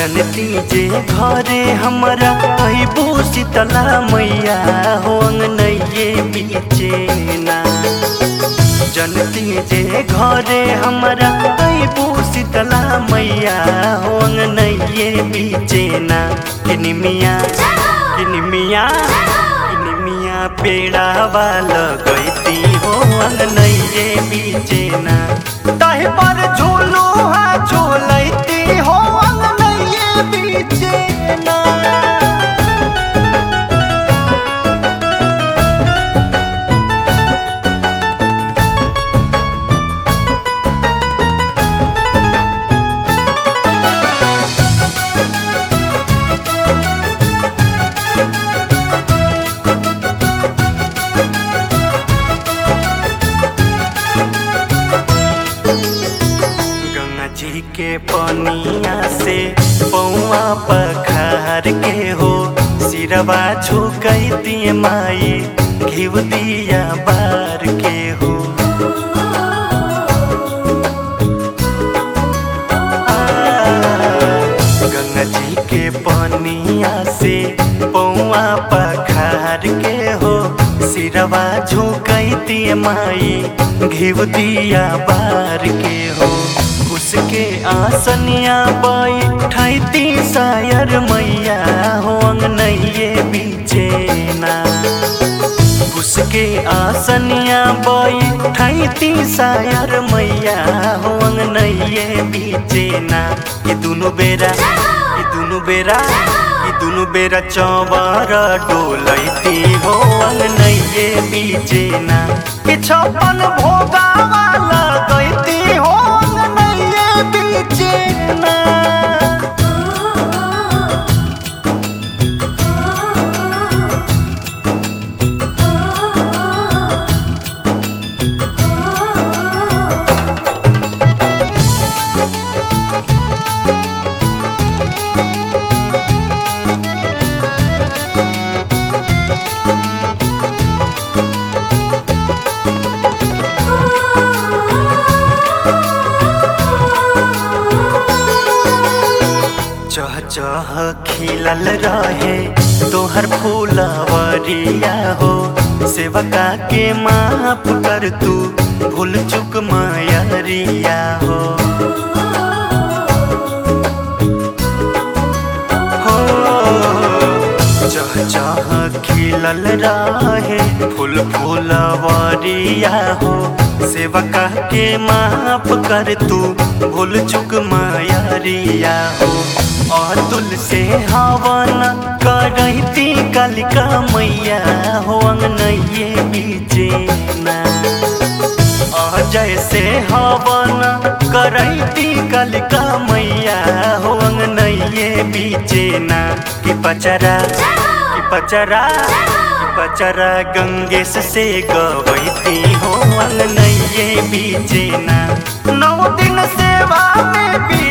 जनती जे घरे हमरा अइबू शीतला मैया हो अंगनैये बीचे ना। जनती जे घरे हमरा अइबू शीतला मैया हो अंगनैये बीचे ना। किनिमिया पेड़ा वाला गईती हो अंगनैये बीचे ना। ताहि पर झूलू झूलती हो अंगनैये बीचे ना। जी के पनिया से पौआ पखार के हो सिरवा झुकैती माई घिव दिया बार के हो। गंगा जी के पनिया से पौआ पखार के हो सिरवा झुकैती माई घिव दिया बार के हो। उसके आसनिया बैठती सायर मैया हो अंगनैये बीचे ना। उसके आसनिया बैठती सायर मैया हो अंगनैये बीचे ना। ये दुनु बेरा चौवर डोलती हो अंगनैये बीचे ना। कि छप्पन भोगा वाला गईती हो अंगनैये बीचे ना। चह चह खिलल रहे तोहर फूलवरिया हो। सेवका के माफ कर तू भूल चुक मायरिया हो। चह चह खिलल रहे फूलवरिया हो। सेवका के माफ कर तू भूल चुक मायरिया हो। अतुल से हवन करती कालिका मैया हो अंगनैये बीचे ना। अजय से हवन करती कालिका मैया हो अंगनैये बीचे ना। कि पचरा गंगेश से गवैती हो अंगनैये बीचे ना। 9 दिन सेवा में